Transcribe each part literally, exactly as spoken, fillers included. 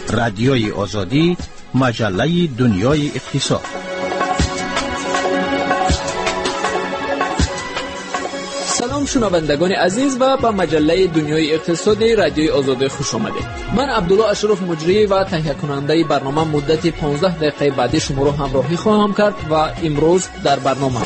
رادیوی آزادی، مجله دنیای اقتصاد. سلام شنوندگان عزیز و به مجله دنیای اقتصادی رادیوی آزادی خوش آمدید. من عبدالله اشرف مجری و تهیه کننده برنامه مدت پانزده دقیقه بعدی شما را همراهی خواهم کرد و امروز در برنامه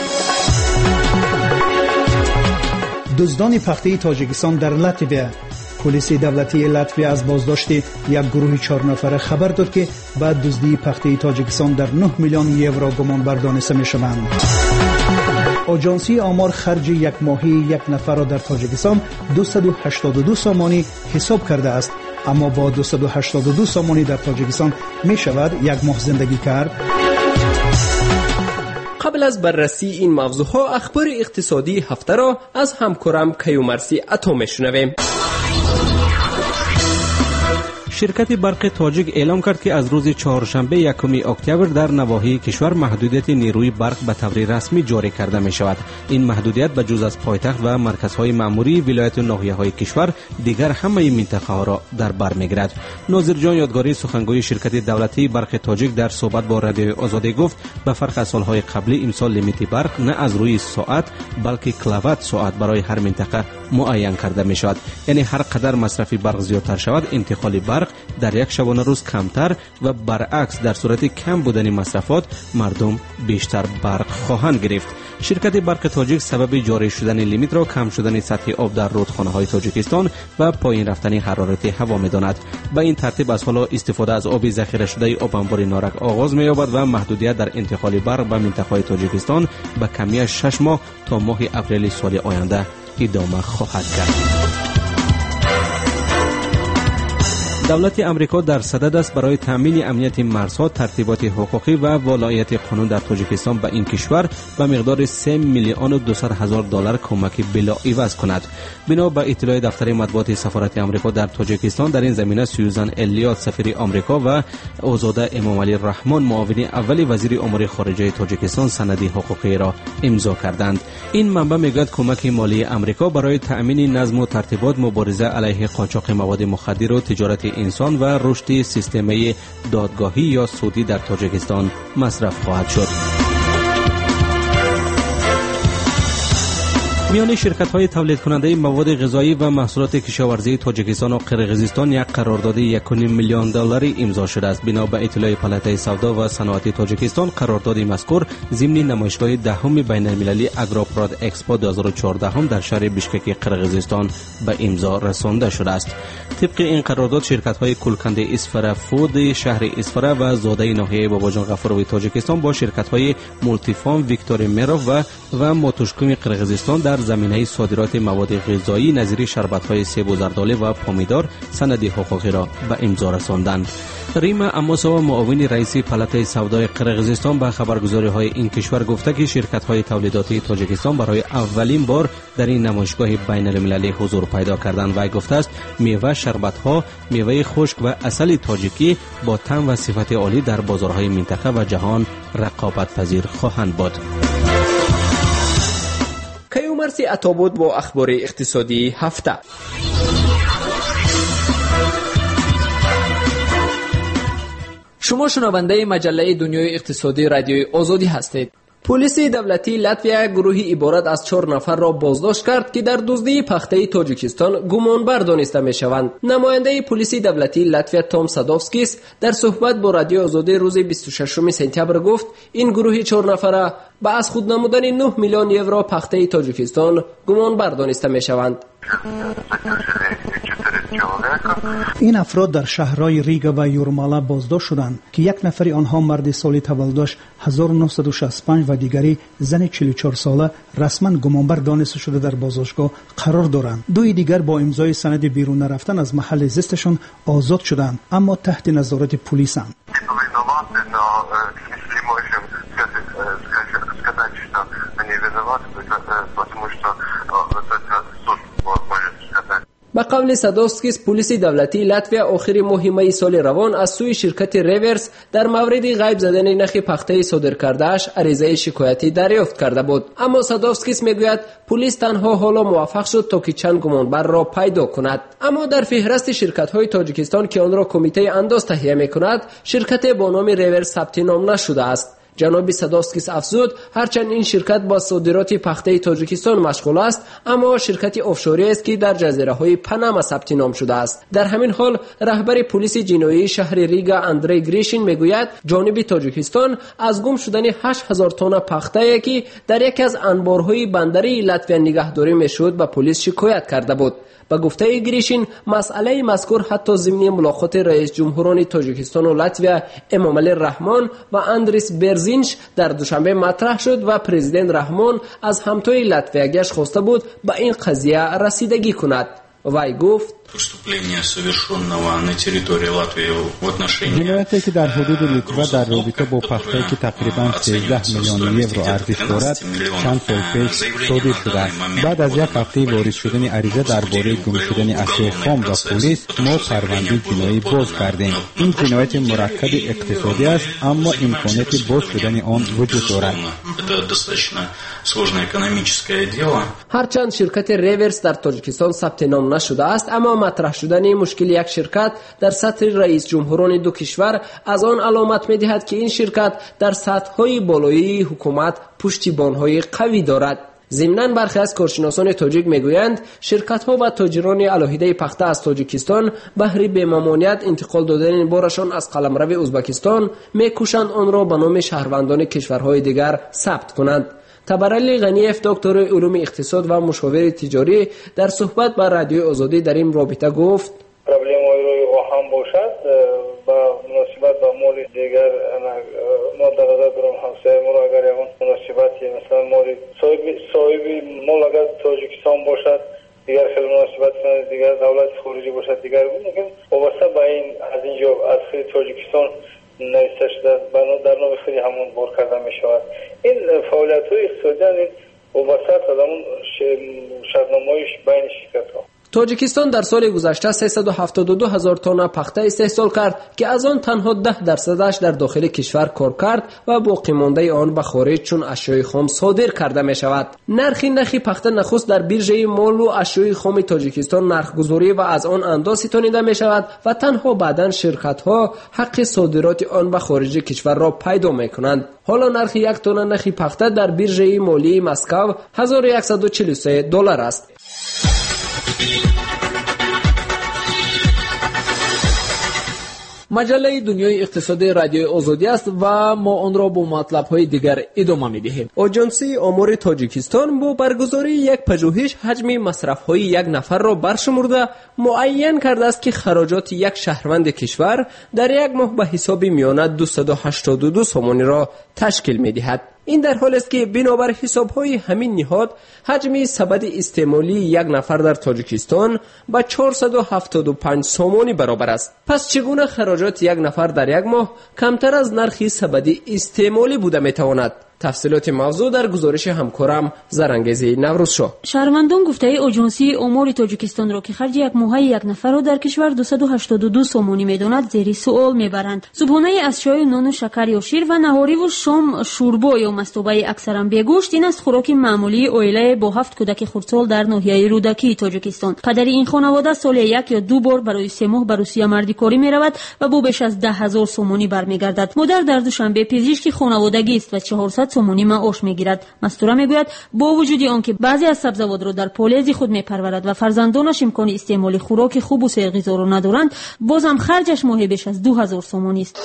دزدان پخته تاجیکستان در لاتویا. پلیس دولتی لاتویا از بازداشت یک گروه چهار نفره خبر داد که بعد دزدی پخته تاجیکستان در نه میلیون یورو گمان بر دانسته می‌شوند. آژانسی آمار خرج یک ماهی یک نفر را در تاجیکستان دویست و هشتاد و دو سامانی حساب کرده است، اما با دویست و هشتاد و دو سامانی در تاجیکستان می شود یک ماه زندگی کرد. قبل از بررسی این موضوعها اخبار اقتصادی هفته را از همکارم کیومرثی عطا میشنویم. شرکت برق تاجیک اعلام کرد که از روز چهارشنبه یکم اکتبر در نواحی کشور محدودیت نیروی برق به طور رسمی جاری کرده می شود. این محدودیت به جز از پایتخت و مرکزهای مأموری ولایت و ناحیه‌های کشور دیگر همه منطقه ها را در بر می‌گیرد. ناظر جان یادگاری سخنگوی شرکت دولتی برق تاجیک در صحبت با رادیو آزادی گفت به فرق از سالهای قبلی امسال لیمیت برق نه از روی ساعت بلکه کیلووات ساعت برای هر منطقه معین کرده می شود. یعنی هر قدر مصرف برق زیادتر شود انتقال برق در یک شبانه روز کمتر و برعکس در صورت کم بودن مصرفات مردم بیشتر برق خواهند گرفت. شرکت برق تاجیک سبب جاری شدن لیمیت را کم شدن سطح آب در رودخانه‌های تاجیکستان و پایین رفتن حرارت هوا می‌داند. به این ترتیب از حالا استفاده از آب ذخیره شده آب انبار نارک آغاز می‌یابد و محدودیت در انتقال برق به منطقه‌های تاجیکستان به کمی شش ماه تا ماه اپریل سال آینده ادامه خواهد کرد. دولت امریکا در صدد است برای تامین امنیت مرزها ترتیبات حقوقی و ولایت قانون در تاجیکستان به این کشور به مقدار سه میلیون و دویست هزار دلار کمک بلا عوض کند. بنا به اطلاع دفتر مطبوعات سفارت امریکا در تاجیکستان در این زمینه سیوزن الیات سفیر آمریکا و آزاده امام علی رحمان معاون اول وزیر امور خارجه تاجیکستان سند حقوقی را امضا کردند. این منبع میگوید کمک مالی امریکا برای تامین نظم و ترتیبات مبارزه علیه قاچاق مواد مخدر و تجارت انسان و رشد سیستمی دادگاهی یا سودی در تاجیکستان مصرف خواهد شد. میان شرکت‌های تولید کننده مواد غذایی و محصولات کشاورزی تاجیکستان و قرقیزستان یک قرارداد یک و نیم میلیون دلاری امضا شده است. بنا به اطلاع پالاتای سودا و صنعت تاجیکستان قرارداد مذکور ضمن نمایشگاه دهم بین‌المللی اگروپراد اکسپو دو هزار و چهارده در شهر بیشکک قرقیزستان به امضا رسانده شده است. طبق این قرارداد شرکت‌های کلکنده اسفره فود شهر اسفره و زاده ناحیه باباجان غفاروی تاجیکستان با شرکت‌های مولتیفام ویکتوری میروف و و موتوشکوم قرقیزستان در زمینه صادرات مواد غذایی نظیر شربت‌های سیب و زردالو و پامیدار سند حقوقی را به امضا رساندند. ریما اموسا معاون رئیس پالاتای سودای قرقیزستان به خبرگزاری‌های این کشور گفته که شرکت‌های تولیداتی تاجیکستان برای اولین بار در این نمایشگاه بین‌المللی حضور پیدا کردند و گفته است میوه، شربت‌ها، میوه خشک و عسل تاجیکی با طعم و صفت عالی در بازارهای منطقه و جهان رقابت پذیر خواهند بود. کیومرثی عطا بود با اخبار اقتصادی هفته. شما شنونده مجله دنیای اقتصادی رادیوی آزادی هستید. پلیس دولتی لاتویا گروهی عبارت از چهار نفر را بازداشت کرد که در دزدی پخته تاجیکستان گمانبر دانسته میشوند. نماینده پلیس دولتی لاتویا توم سادوفسکیس در صحبت با رادیو آزادی روز بیست و ششم سپتامبر گفت این گروه چهار نفره با از خود نمودن نه میلیون یورو پخته تاجیکستان گمانبر دانسته میشوند. این افراد در شهرهای ریگا و یورمالا بازداشت شدند که یک نفری آنها مرد سال تولدش هزار و نهصد و شصت و پنج و دیگری زن چهل و چهار ساله رسما گمانبر دانسته شده در بازداشتگاه قرار دارند. دوی دیگر با امضای سند بیرون رفتن از محل زیستشان آزاد شدند اما تحت نظارت پلیسند. به قول سادوفسکیس، پلیس دولتی لاتویا آخر ماه می سال روان از سوی شرکت ریورس در مورد غیب زدن نرخ پخته صادر کرده‌اش عریضه شکایتی دریافت کرده بود. اما سادوفسکیس میگوید پلیس تنها حالا موفق شد تا که چند گمانبر را پیدا کند. اما در فهرست شرکت‌های تاجیکستان که آن را کمیته انداز تهیه می‌کند، شرکت با نام ریورس ثبت نام نشده است. جناب سادوفسکیس افزود هرچند این شرکت با صادرات پخته تاجیکستان مشغول است، اما شرکتی آفشوری است که در جزیره‌های پاناما ثبت نام شده است. در همین حال رهبر پلیس جنایی شهر ریگا اندری گریشین میگوید جانب تاجیکستان از گم شدن هشت هزار تن پخته که در یکی از انبارهای بندری لاتویا نگهداری میشد به پلیس شکایت کرده بود. با گفته گریشین مسئله مذکور حتی ضمن ملاقات رئیس جمهوران تاجیکستان و لاتویا امامعلی رحمان و اندریس برزینش در دوشنبه مطرح شد و پرزیدنت رحمان از همتای لاتویایش خواسته بود به این قضیه رسیدگی کند. وی گفت جنایتی که در حدود لیتوا در رابطه با پخته که تقریبا سیزده میلیون یورو ارزش دارد چند سال پیش صادر شده است. بعد از یک هفته واریز شدن عریضه درباره گم شدن اشیاء خام و پلیس، ما پرونده جنایی باز کردیم. این جنایت مرکب اقتصادی است، اما امکانات باز شدن آن وجود دارد. هرچند شرکت ریورس در تاجیکستان ثبت نام نشده است، اما مطرح شدن مشکل یک شرکت در سطح رئیس جمهوران دو کشور از آن علامت می‌دهد که این شرکت در سطح‌های بالایی حکومت پشتیبان‌های قوی دارد. ضمناً برخی از کارشناسان تاجیک میگویند شرکت‌ها و تاجران علاهیده پخته از تاجیکستان بهر بی‌ممانعت انتقال دادن بارشان از قلمرو ازبکستان می‌کوشند آن را به نام شهروندان کشورهای دیگر ثبت کنند. تبرعلی غنیف، دکتر علوم اقتصاد و مشاور تجاری، در صحبت با رادیو آزادی در این رابطه گفت پروبلم‌های روی هم باشد با مناسبت با مال دیگر ما در نظر دارم همسایه ما را اگر یکان مناسبتی مثلا مال صاحب صاحب مال اگر تاجیکستان باشد دیگر خیلی مناسبت کنند، دیگر دولت خارجی باشد دیگر ممکن وابسته به این از اینجا از خیلی تاجیکستان نوشته شده در نام خیلی همون بار کرده می شود. این فعالیت های اقتصادی وابسته از همون شرطنامه‌های بین شرکت ها. تاجیکستان در سال گذشته سیصد و هفتاد و دو هزار تن پخته استحصال کرد که از آن تنها ده درصدش در داخل کشور کار کرد و باقی مانده آن به خارج چون اشیاء خام صادر کرده می شود. نرخ نخی پخته نخست در بیرژه مال و اشیاء خام تاجیکستان نرخگذاری و از آن انداز ستانیده می شود و تنها بعداً شرکت ها حق صادرات آن به خارج کشور را پیدا می کنند. حالا نرخ یک تن نخی پخته در بیرژه مالی مسکو هزار و صد و چهل و سه دلار است. مجله دنیای اقتصادی رادیو آزادی است و ما آن را با مطلب‌های دیگر ادامه می‌دهیم. آژانسی آمار تاجیکستان با برگزاری یک پژوهش حجم مصرف‌های یک نفر را برشمرده معین کرده است که خراجات یک شهروند کشور در یک ماه به حساب میانه دویست و هشتاد و دو سومانی را تشکیل می‌دهد. این در حال است که بنابر حساب‌های همین نهاد حجم سبد استعمالی یک نفر در تاجیکستان با چهارصد و هفتاد و پنج سومانی برابر است. پس چگونه خراجات یک نفر در یک ماه کمتر از نرخ سبد استعمالی بوده میتواند؟ تفصیلات موضوع در گزارش همکارم زرانگیزی نوروزشاه. شهروندان گفته آژانسی آمار تاجیکستان را که خرج یک ماهه یک نفر را در کشور دویست و هشتاد و دو سومانی میداند زیر سوال میبرند. صبحانه از چای، نان و شکر یا شیر و نهاری و شام شوربا یا مستوبه اکثرا بیگوشت این است خوراک معمولی عائله با هفت کودک خردسال در ناحیه رودکی تاجیکستان. پدر این خانواده سال یک یا دو بار برای سه ماه به روسیه مردی کاری میرود و با بیش از ده هزار سومانی برمیگردد. مادر در دوشنبه پزشکی خانوادگی است و چهارصد سومانی معاش میگیرد. مستوره میگوید با وجود آنکه بعضی از سبزوات را در پالیز خود میپرورد و فرزندانش امکان استعمال خوراک خوب و سرغذا را ندارند، بازم خرجش ماهی بیش از دو هزار سومانی است.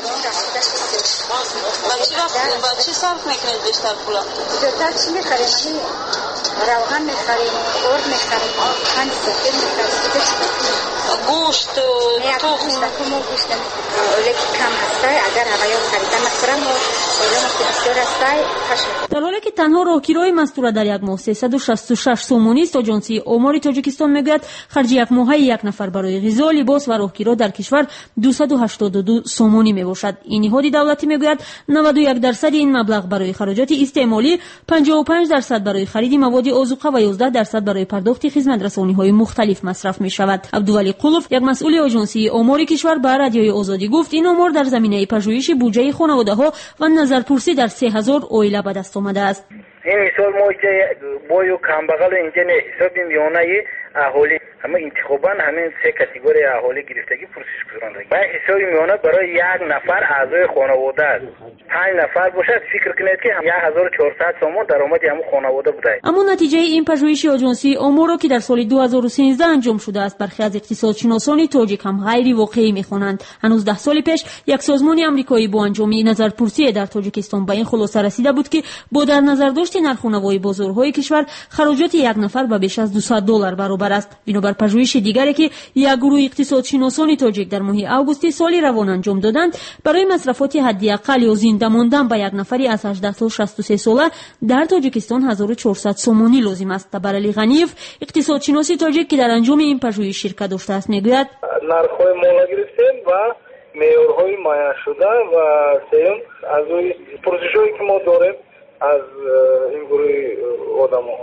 چی صرف میکنید بیشتر پولا؟ بیشتر چی میخریم؟ روغن میخریم، خورد میخریم، خند سفید میخریم. گوشت، تخم. نه تخم و گوشت لیک کم هسته. اگر هوایان خریدن مستورم و آدم که بسیار هسته خشم. در حالی که تنها راهگیری مستوره در یک ماه سیصد و شصت و شش سومانی است، آژانسی آمار تاجیکستان میگوید خرج یک ماهه یک نفر برای غذا، لباس و راهگیری در کشور دویست و هشتاد و دو سومانی میباشد. این نهاد دولتی میگوید نود و یک درصد این مبلغ برای خراجات استعمالی، پنجاه و پنج درصد برای خرید مواد آذوقه و یازده درصد برای پرداخت خدمت رسانی‌های مختلف مصرف پرداخت می شود. عبدولی قلوف یک مسئول آژانسی آمار کشور به رادیوی آزادی گفت این آمار در زمینه پژوهش بودجه خانواده‌ها و نظرپرسی در سه هزار عائله به دست آمده است. این مثال ما که بایو کمبغل اینجا نه حساب میانه اهالی اما انتخابا همین سه کاتگوری اهالی گرفتگی پرسش گذارنده. با حساب میانه برای یک نفر اعضای خانواده است. پنج نفر باشد فکر کنید که هزار و چهارصد سوم درآمد همون خانواده بوده. اما نتیجه این پژوهش آژانسی آمار که در سال دو هزار و سیزده انجام شده است برخی از اقتصادشناسان تاجیک هم غیر واقعی می‌خوانند. هنوز ده سال پیش یک سازمان آمریکایی با انجام نظرپرسی در تاجیکستان به این خلاصه رسیده بود که با در نظر داشت نرخ‌ونمای بازارهای کشور خراجات یک نفر به بیش از دویست دلار برابر است. بنابر پژوهش دیگری که یک گروه اقتصادشناسان تاجیک در ماه آگوست سال روان انجام دادند، برای مصرفات حداقل یا زنده ماندن به یک نفری از هجده تا شصت و سه ساله در تاجیکستان هزار و چهارصد سومانی لازم است. تبرعلی غنیف اقتصادشناس تاجیک که در انجام این پژوهش شرکت داشته است میگوید نرخ‌های مالا گرفتیم و معیارهای معین شده و سوم از روی پروسش‌هایی که ما داریم از این گروه آدم‌ها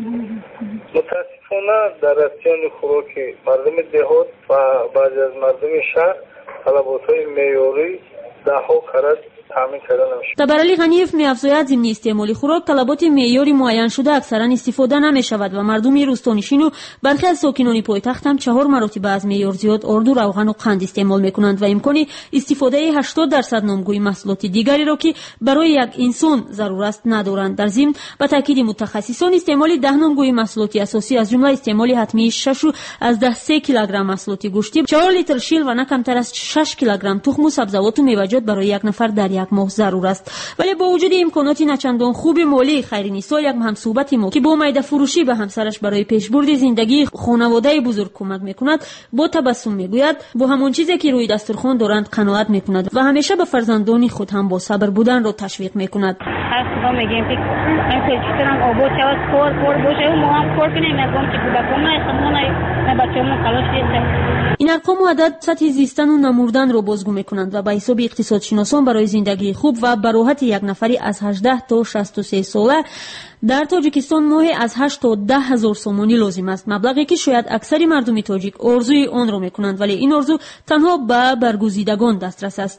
متاسفانه در رسیدن خوراک مردم دهات و بعضی از مردم شهر طلبات‌های معیاری ده‌ها کرد تامین کردن نمیشه. تبرعلی غنیف می‌افزاید ضمن استعمال خوراک طلبات معیاری معین شده اکثرا استفاده نمی‌شود و مردم روستانشین و برخی از ساکنان پایتخت هم چهار مراتب از معیار زیاد آرد و روغن و قند استعمال می‌کنند و امکان استفاده هشتاد درصد نامگوی محصولات دیگری را که برای یک انسان ضرورت است ندارند. در ضمن به تاکید متخصصان استعمال ده نامگوی محصولات اساسی از جمله استعمال حتمی شش از ده سه کیلوگرم محصولات گوشتی، چهار لیتر شیر و نه کمتر از شش کیلوگرم تخم و سبزیجات و میوه‌جات برای یک نفر در یک ماه ضرور است. ولی با وجود امکانات نچندان خوب مالی خیرنیسا یک همصحبت ما که با میده فروشی به همسرش برای پیشبرد زندگی خانواده بزرگ کمک میکند با تبسم میگوید با همون چیزی که روی دسترخوان دارند قناعت میکند و همیشه به فرزندان خود هم با صبر بودن را تشویق میکند. هر صبح میگیم که این کلچترم آباد شود کار کار باشه و ما هم کار کنیم میگم که کودکان خودمون نه بچه‌مون خلاص شد. این ارقام و عدد سطح زیستن و نمردن را بازگو میکنند و به حساب اقتصادشناسان برای زندگی خوب و براحت یک نفری از هجده تا شصت و سه ساله در تاجیکستان ماهی از هشت تا ده هزار سومانی لازم است، مبلغی که شاید اکثر مردم تاجیک آرزوی آن را میکنند ولی این آرزو تنها به برگزیدگان دسترس است.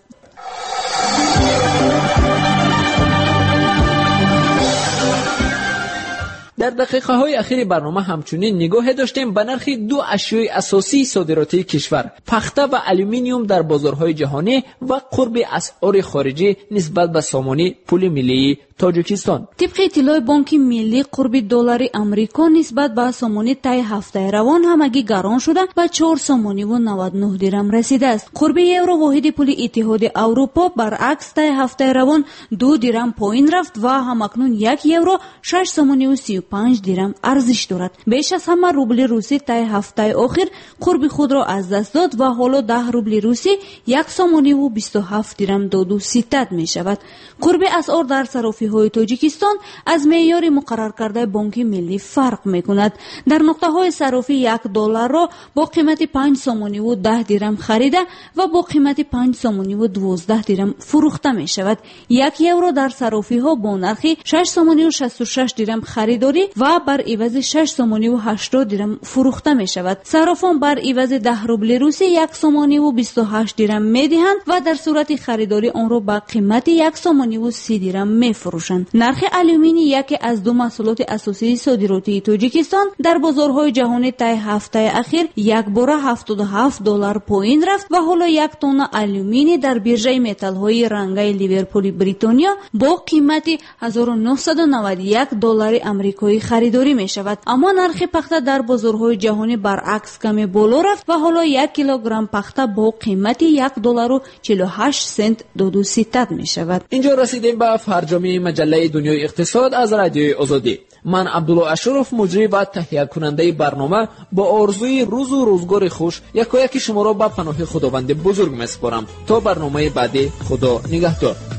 در دقیقه های اخیر برنامه همچنین نگاه داشتیم به نرخ دو اشیاء اساسی صادراتی کشور، پخته و الومینیوم در بازارهای جهانی و قرب اسعار خارجی نسبت به سامانه پول ملی تاجیکستان. طبق اطلاع بانک ملی قرب دلار آمریکا نسبت به سامانه طی هفته روان همگی گران شده و چهار سامانه و نود و نه درم رسیده است. قرب یورو واحد پول اتحاد اروپا برعکس طی هفته روان دو درم پایین رفت و همکنون یک یورو شش سامانه و سی و پنج درم ارزش دارد. بیش از همه روبل روسی طی هفته آخر قرب خود را از دست داد و حالا ده روبل روسی یک سامانه و بیست و هفت درم دو دو ستد می شود. قرب اسعار در صرافی های تاجیکستان از معیار مقرر کرده بانک ملی فرق می کند. در نقطه های صرافی یک دلار را با قیمت پنج سامانه و ده درم خریده و با قیمت پنج سامانه و دوازده درم فروخته می شود. یک یورو در صرافی ها با نرخ شش سامانه و شصت و شش درم خریداری و بر عوض شش سامانه و هشتاد درم فروخته می شود. صرافان بر عوض ده روبل روسی یک سامانه و بیست و هشت درم می دهند و در صورت خریداری آن را با قیمت یک سامانه و سی درم می فروشند. نرخ الومینی یکی از دو محصولات اساسی صادراتی تاجیکستان در بازارهای جهانی طی هفته اخیر یک باره هفتاد و هفت دلار پایین رفت و حالا یک تن الومینی در بیرژه متال های رنگی لیورپول بریتانیا با قیمت هزار و نهصد و نود و یک دلار آمریکایی خریداری می شود. اما نرخ پخته در بازارهای جهانی برعکس کمی بالا رفت و حالا یک کیلوگرم پخته با قیمت یک دلار و چهل و هشت سنت دو دو ستد می شود. اینجا رسیدیم به فرجامی مجله دنیای اقتصاد از رادیوی آزادی. من عبدالله اشرف مجری و تهیه کننده برنامه با آرزوی روز و روزگار خوش یکایک شما را به پناه خداوند بزرگ میسپارم تا برنامه بعدی. خدا نگهدار.